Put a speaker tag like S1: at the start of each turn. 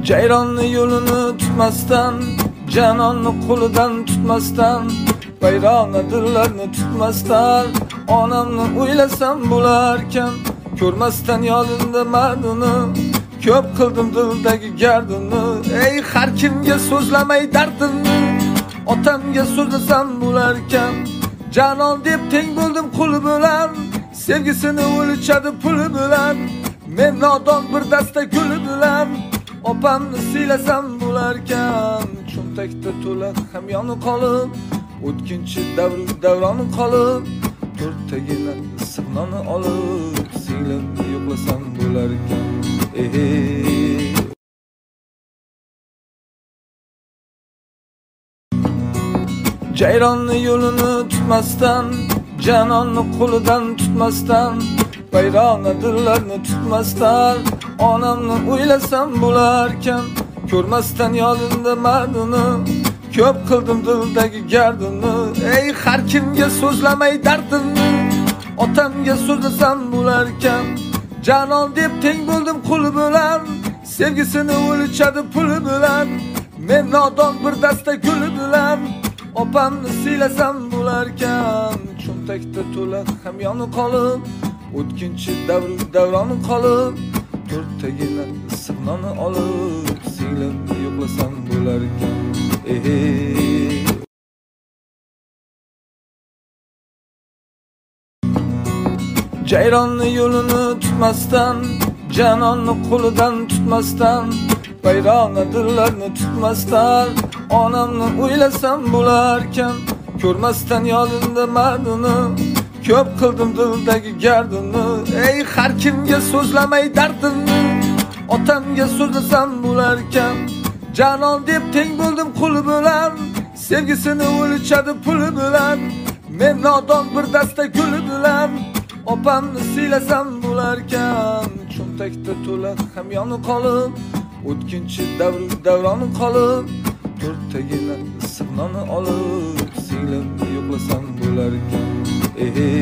S1: Jayronni yo'lini tutmasdan, janonni qo'lidan tutmasdan, bayrog'i dillarni tutmasdan, onamni o'ylasam bo'larkan, ko'rmasdan yodimda mardini, ko'p qildim dildagi gardini. Ey har kimga so'zlamay dardimni, otamga so'zlasam bo'larkan, janon deb teng bo'ldim quli bilan, sevgisini o'lchadi puli bilan, men nodon bir dasta guli bilan, opamni siylasam bo'larkan, cho'ntakda to'la hamyoni qolib, o'tkinchi davroni qolib, to'rttagina issiq nonni olib, singlimni yo'qlasam bo'larkan. Jayronni yo'lini tutmasdan, janonni qo'lidan tutmasdan, bayrog'i dillarni tutmasdan, onamni o'ylasam bo'larkan, ko'rmasdan yodimda mardini, ko'p qildim dildagi gardini. Ey har kimga so'zlamay dardimni, otamga so'zlasam bo'larkan, janon deb teng bo'ldim quli bilan, sevgisini o'lchadi puli bilan, men nodon bir dasta guli bilan, opamni siylasam bo'larkan, cho'ntakda to'la hamyoni qolib, o'tkinchi davroni qolib, to'rttagina issiq nonni olib, singlimni yo'qlasam bo'larkan. Jayronni yo'lini tutmasdan, janonni qo'lidan tutmasdan, bayrog'i dillarni tutmasdan, onamni o'ylasam bo'larkan, ko'rmasdan yodimda mardini, ko'p qildim dildagi gardini. Ey har kimga so'zlamay dardimni, otamga so'zlasam bo'larkan, janon deb teng bo'ldim quli bilan, sevgisini o'lchadi puli bilan, men nodon bir dasta guli bilan, opamni siylasam bo'larkan, cho'ntakda to'la hamyoni qolib, o'tkinchi davroni qolib, to'rttagina issiq nonni olib, singlimni yo'qlasam bo'larkan.